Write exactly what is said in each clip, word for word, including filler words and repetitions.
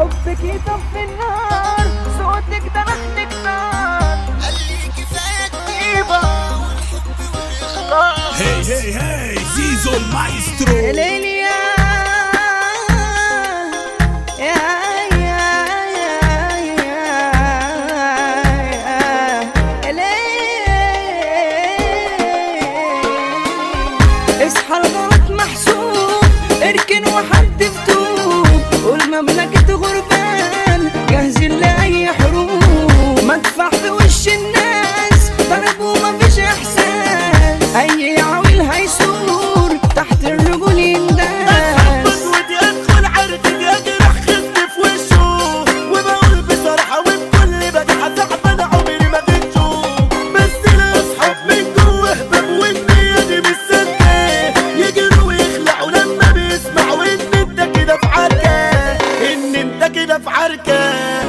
حبك يطفي النار، صوتك ده لحنك نار، قال لي كفاية كتيبة والحب والإخلاص. هي هي هي زيزو المايسترو. يا ليلي يا يا يا يا يا ليلي، اصحى الغلط محسوب، اركن وحد فتوب، والمملكة غربان جاهزين لأي حروب، مدفع في وش الناس ضرب ومفيش إحساس، أي عويل هيسور تحت الرجول ينداس. أتحبط ودي أدخل عرضي أجرح خصمي في وشه، وبقول بصراحة وبكل بديعة تعبان عمري ما بتشوف، بس لا أصحاب من جوه هباب والنية دي مش صدق، يجروا ويخلعوا لما بيسمعوا إن أنت كده في عركة، إن أنت كده في عركة.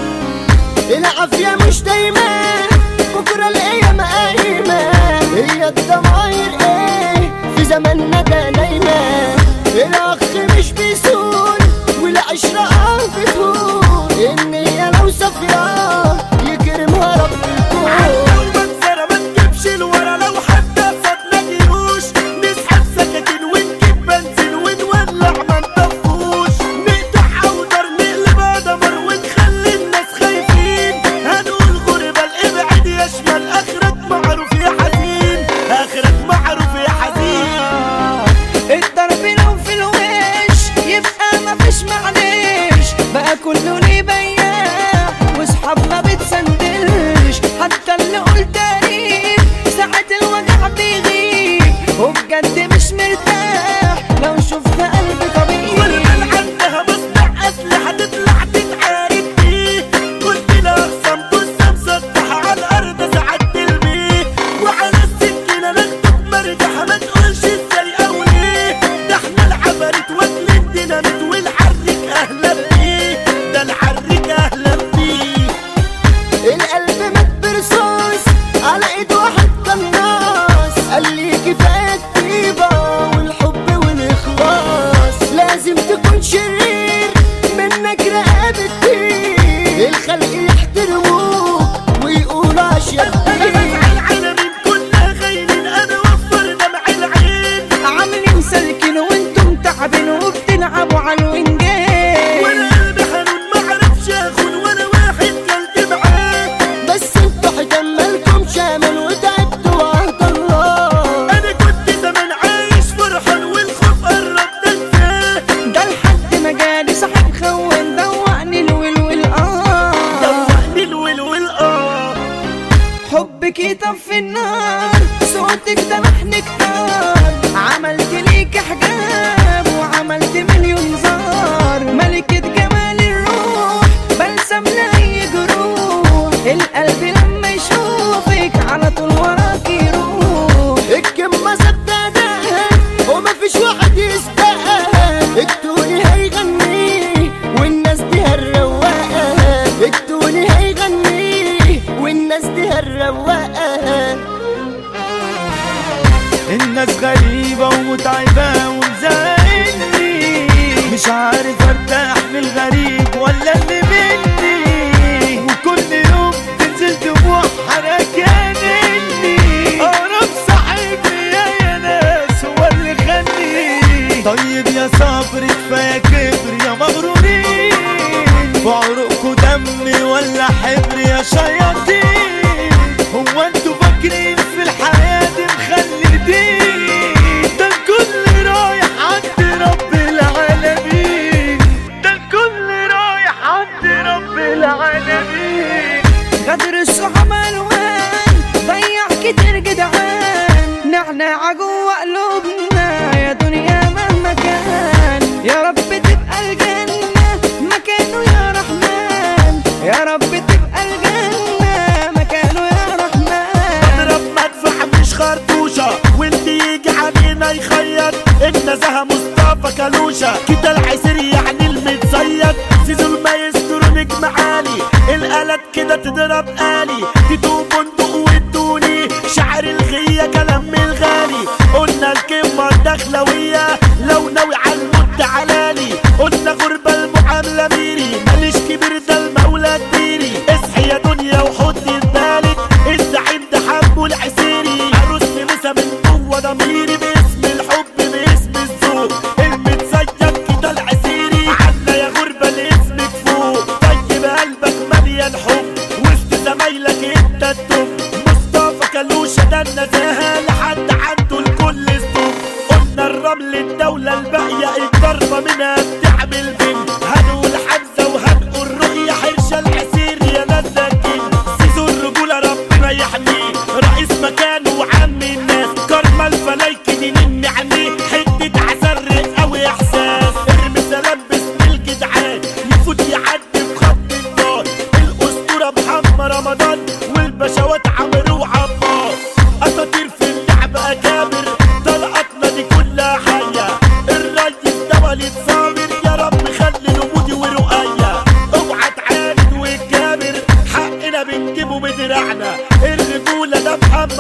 العافية مش دايما، بكرة الأيام قايمة، هي الضماير إيه في زماننا ده نايمة، الأخ مش بيسون والعشرة اه بتهون، النية لو صافية يكرمها رب الكون. لو منظرة ما تجيبش الورا، لو حتى صدنا جيوش نسحب سكاكين ونجيب بنزين ونولع ما نطفوش، نقطع أوتار نقلبها دمر ونخلي الناس خايفين، هنقول غربة الابعد يا شمال، آخرك معروف يا حزين، آخرك معروف يا حزين. الضرب لو في الوش يبقى مفيش معلش، بقى كله ليه بياع واصحاب ما بتسندلش، حتى اللي قلت قريب ساعة الوجع بيغيب، وبجد مش مرتاح لو شفت قلبي طبيعي. والمال عندها مصنع أسلحة تطلع تتعارك بيه، قلت لها أقسم جثة مسطحة على الأرض ساعات تلبيه، وعلى السكينة ناخدك مرجحة ما تقولش ازاي أو ليه، ده احنا العفاريت واكل الديناميت والعريك أهلا بيه، ده العريك أهلا بيه. القلب مات برصاص على ايد واحد قناص، قال لي كفايه الطيبه والحب والاخلاص، لازم تكون شرير منك رقابه الدين، الخلق يحترموك ويقولوا اشياء أنا بزعل العالمين كلها خاينين، أنا وفر دمع العين، عاملين سالكين وانتم تعبين وبتلعبوا على الوينجين، وانا قلبي حنون معرفش اخون وانا واحد كلت معاه، بس انتوا حتملكم شامل وتعبتوا وعهد الله، انا كنت زمان عايش فرحان والخوف قربت انساه، ده لحد ما جالي صاحب خوان دوقني الولول اه، دوقني الولول اه. حبك يطفي النار، صوتك ده لحنك نار، عملت ليك حجاب وعملت مليون زار، ملكة جمال الروح بلسم لأي جروح، القلب لما يشوفك على طول وراك يروح، الكلمة ثابتة دهب ومفيش واحد يستقها، التوني هيغني والناس دي هالرواقة، التوني هيغني والناس دي هالرواقة. الناس غريبة ومتعبة ومزعلني، مش عارف ارتاح من الغريب ولا اللي مني، وكل يوم تنزل دموع حركانني، اقرب صاحبي يا يا ناس هو اللي خلني، طيب يا صبر كفاية كبر يا مغرورين، وعروقكوا دم ولا حبر يا شياطين، هو انتوا فاكرين في الحياة دي مخلدين، ده الكل رايح عند رب العالمين، ده الكل رايح عند رب العالمين. غدر الصحاب الوان ضيع كتير جدعان، نعناع جوا قلوبنا يا دنيا مهما كان، يا رب تبقى الجنة مكانه يا رحمن، يا رب تبقى الجنة مكانه يا رحمن. بضرب مدفع مش خرطوشة واللي يجي علينا يخيط، النزاهة مصطفى كالوشة كده العسير يعني المتصيد، زيزو المايسترو نجم عالي، الآلات كده تضرب آلي، تدوب بندق وادوني شعر الغية كلام من الغالي، قلنا الكلمة الدخلوية لو ناوي على الموت تعالالي، قلنا غربة المعاملة ميري ماليش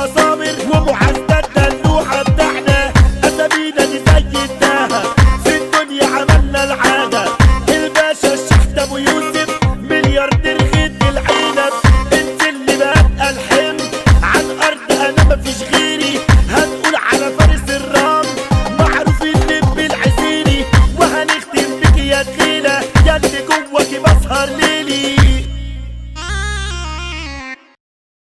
صابر ومحاسبة